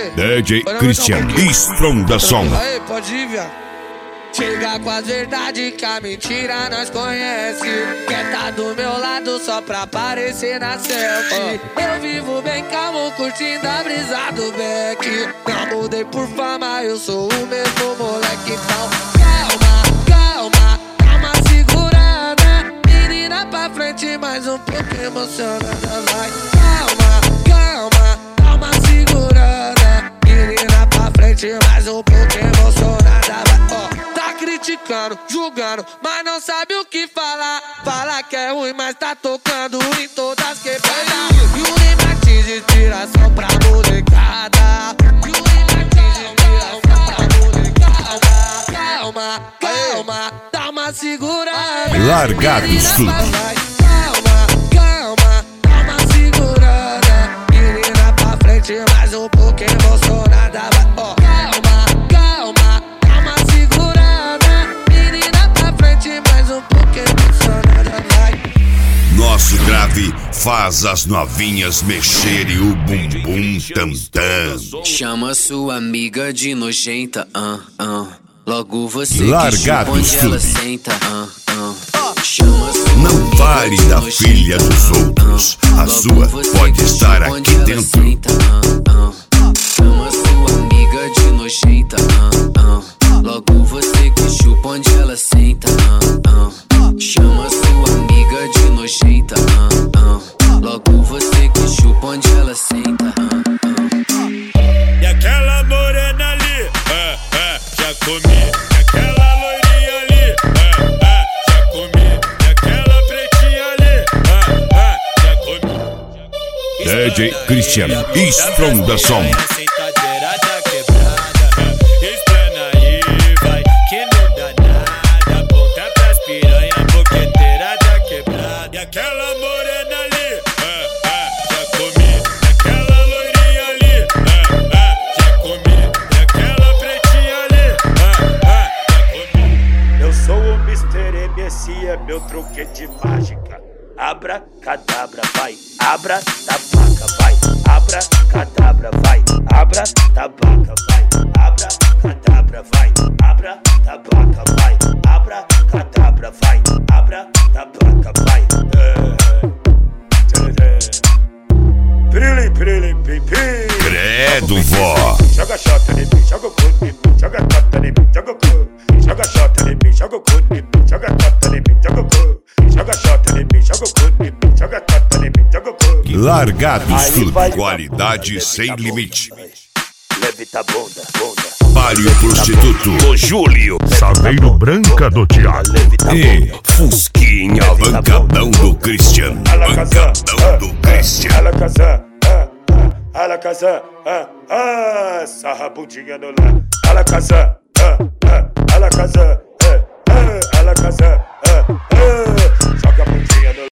DJ Christian, Strong Som. Aí, pode ir, viado. Chega com as verdades que a mentira nós conhece. Quer tá do meu lado só pra aparecer na selfie. Eu vivo bem calmo, curtindo a brisa do Beck. Não mudei por fama, eu sou o mesmo moleque. Então calma, segurada. Menina pra frente, mais um pouco emocionada. Vai, calma, segurada. Menina pra frente, mais um pouco emocionada. Vai, tá criticando, julgando, mas não sabe o que falar. Fala que é ruim, mas tá tocando em todas quebradas. E o Ney Martins de tiração pra molecada. E o Ney Martins de tiração pra molecada. Calma, dá uma segurada. Largados tudo. Calma, dá uma segurada. Menina pra frente, mais um pouco emocionada. Vai, ó. Calma, dá uma segurada. Menina pra frente, mais um pouco emocionada. Vai. Nosso grave faz as novinhas mexerem o bumbum tam-tam. Chama sua amiga de nojenta, Logo você Largados que chupa onde ela tudo. senta, Chama sua Não amiga fale de da nojenta, filha dos outros. A Logo sua você pode que estar chupa onde aqui ela dentro. senta, Chama sua amiga de nojenta, Logo você que chupa onde ela senta, Chama sua amiga de nojenta, Logo você que chupa onde ela senta, E aquela morena ali, já comi. E aquela loirinha ali, já comi. E aquela pretinha ali, já comi. DJ Christian, Strong Som. Sentadeira da quebrada, explana aí, vai, que não dá nada. Ponta pras piranha, boqueteira da quebrada. E aquela morena ali, já comi. E aquela loirinha ali, já comi. E aquela pretinha ali, já comi. Eu sou o Mr. MC, é meu truque de mágica. Abra, cadabra, vai, abra, tabaca, vai, abra, cadabra, vai, abra, tabaca, vai, abra, cadabra, vai, abra, tabaca, vai, abra, cadabra, vai, abra, tabaca, vai. Pirim, pirim, pim, pim. Credo, vó. Joga shot em mim, joga o cu em mim, joga tota em mim, joga o cu. Joga shot em mim, joga o cu em mim, joga tota em mim, joga o cu. Joga shot em mim, joga o cu em mim, joga tota em mim, joga o cu. Largados tudo. Qualidade sem limite. Levita bunda, bunda. Palio Prostituto, o Júlio. Saveiro Branca do Thiago. E Fusquinha, Bancadão do Christian. Bancadão do Christian. Alakazam, sarra bundinha no lá. Alakazam,